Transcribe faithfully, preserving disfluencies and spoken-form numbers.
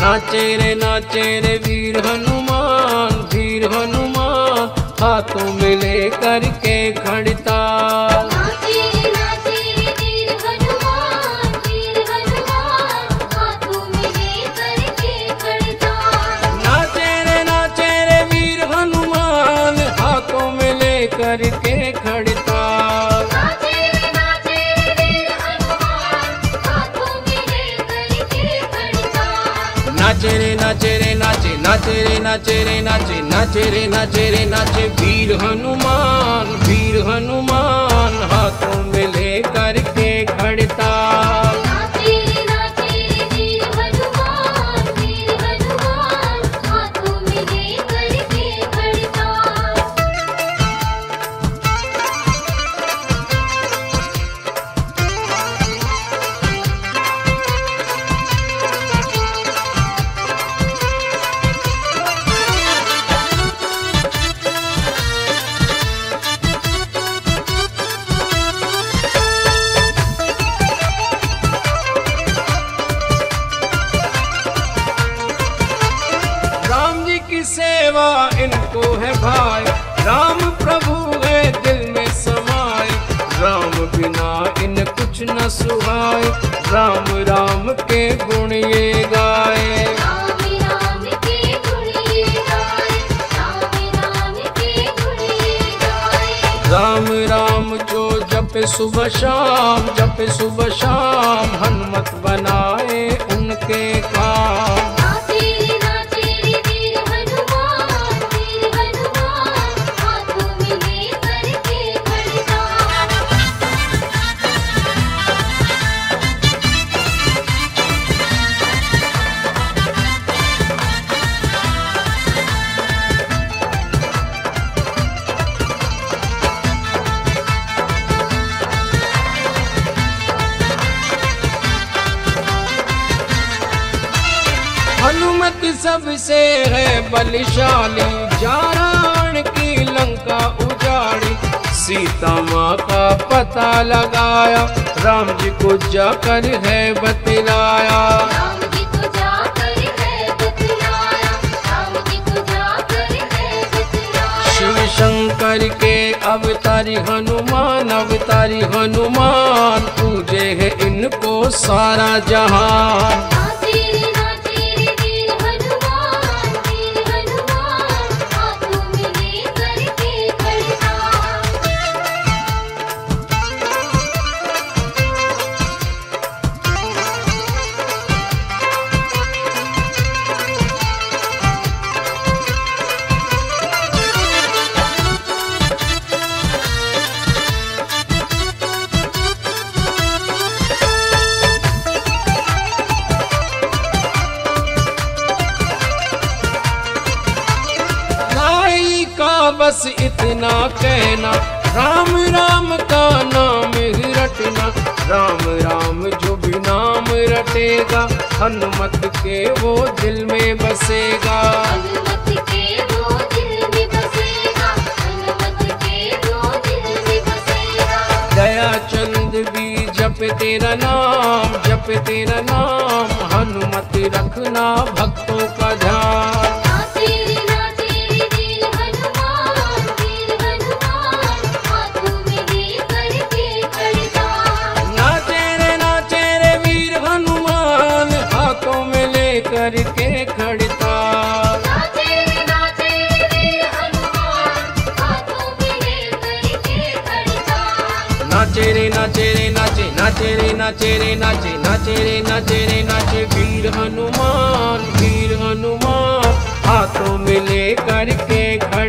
नाचे रे नाचे रे वीर हनुमान, वीर हनुमान हाथों में लेकर के खड़ताल। नाचे रे नाचे रे वीर हनुमान, वीर हनुमान हाथों में लेकर के खड़ताल। नाचे रे नाचे रे वीर हनुमान हाथों में लेकर के खड़ताल। नाचे रे नाचे रे वीर हनुमान हाथों में लेकर के खड़ताल। नाचे रे नाचे रे नाचे नाचे रे नाचे रे नाचे नाचे रे नाचे रे नाचे वीर हनुमान, वीर हनुमान हाथों में लेकर के खड़ताल। नाचे रे नाचे रे वीर हनुमान, वीर हनुमान हाथों में लेकर के खड़ताल। राम जी की सेवा इनको है भाई, राम प्रभु है दिल में समाए। राम बिना इन कुछ न सुहाए, राम राम के गुण ये गाए। राम राम के गुण ये गाए, राम राम के गुण ये गाए। राम राम जो जपे सुबह शाम, जपे सुबह शाम हनुमत बनाए उनके काम। नाचे रे नाचे रे वीर हनुमान, वीर हनुमान हाथों में लेकर के खड़ताल। हनुमत सबसे है बलशाली, जाराण की लंका उजाड़ी। सीता माँ का पता लगाया, राम जी को जाकर है बतलाया। राम जी को जाकर है बतलाया, राम जी को जाकर है बतलाया। शिव शंकर के अवतारी हनुमान, अवतारी हनुमान पूजे है इनको सारा जहान। नाचे रे नाचे रे वीर हनुमान, वीर हनुमान हाथों में लेकर के खड़ताल। नाई का बस इतना कहना, राम राम का नाम ही रटना। राम राम जो भी नाम रटेगा, हनुमत के वो दिल में बसेगा। हनुमत के वो दिल में बसेगा, हनुमत के वो दिल में बसेगा। दया चंद भी जप तेरा नाम, जप तेरा नाम हनुमत रखना भक्तों का ध्यान। नाचे रे नाचे रे वीर हनुमान, वीर हनुमान हाथों में लेकर के खड़ताल। नाचे रे नाचे रे वीर हनुमान हाथों में लेकर के खड़ताल। नाचे रे नाचे रे वीर हनुमान हाथों में लेकर के खड़ताल। नाचे रे नाचे रे नाचे नाचे रे नाचे रे नाचे नाचे रे नाचे रे नाचे वीर हनुमान, वीर हनुमान हाथों में लेकर के खड़ताल।